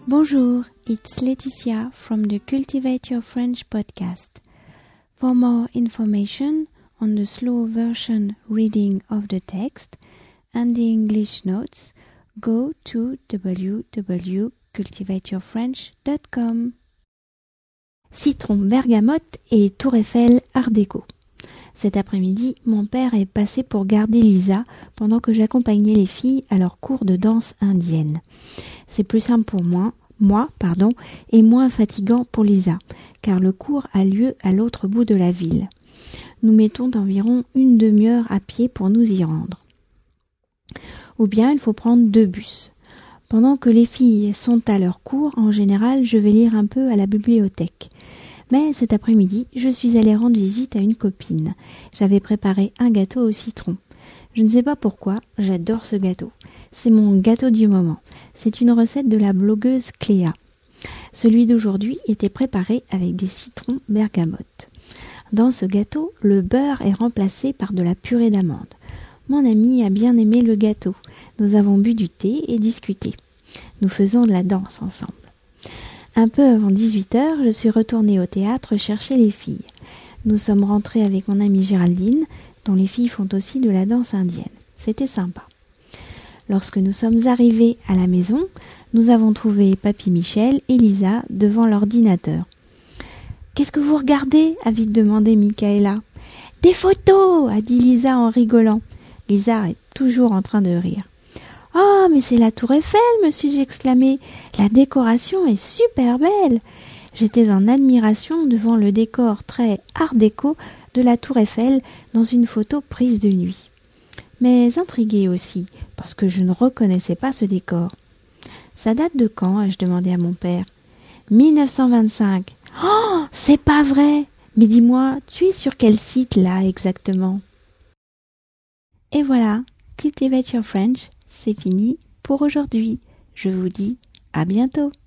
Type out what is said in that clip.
Bonjour, it's Laetitia from the Cultivate Your French podcast. For more information on the slow version reading of the text and the English notes, go to www.cultivateyourfrench.com. Citron, bergamote et Tour Eiffel Art déco. Cet après-midi, mon père est passé pour garder Lisa pendant que j'accompagnais les filles à leur cours de danse indienne. C'est plus simple pour moi, et moins fatigant pour Lisa, car le cours a lieu à l'autre bout de la ville. Nous mettons environ une demi-heure à pied pour nous y rendre. Ou bien il faut prendre 2 bus. Pendant que les filles sont à leur cours, en général, je vais lire un peu à la bibliothèque. Mais cet après-midi, je suis allée rendre visite à une copine. J'avais préparé un gâteau au citron. Je ne sais pas pourquoi, j'adore ce gâteau. C'est mon gâteau du moment. C'est une recette de la blogueuse Cléa. Celui d'aujourd'hui était préparé avec des citrons bergamote. Dans ce gâteau, le beurre est remplacé par de la purée d'amande. Mon ami a bien aimé le gâteau. Nous avons bu du thé et discuté. Nous faisons de la danse ensemble. Un peu avant 18h, je suis retournée au théâtre chercher les filles. Nous sommes rentrés avec mon amie Géraldine, dont les filles font aussi de la danse indienne. C'était sympa. Lorsque nous sommes arrivés à la maison, nous avons trouvé Papy Michel et Lisa devant l'ordinateur. « Qu'est-ce que vous regardez ?» a vite demandé Michaela. « Des photos !» a dit Lisa en rigolant. Lisa est toujours en train de rire. « Oh, mais c'est la Tour Eiffel !» me suis-je exclamée. « La décoration est super belle !» J'étais en admiration devant le décor très art déco de la Tour Eiffel dans une photo prise de nuit. Mais intriguée aussi, parce que je ne reconnaissais pas ce décor. « Ça date de quand ?» ai-je demandé à mon père. « 1925. »« Oh, c'est pas vrai ! Mais dis-moi, tu es sur quel site là exactement ?» Et voilà, Cultivate Your French, c'est fini pour aujourd'hui. Je vous dis à bientôt.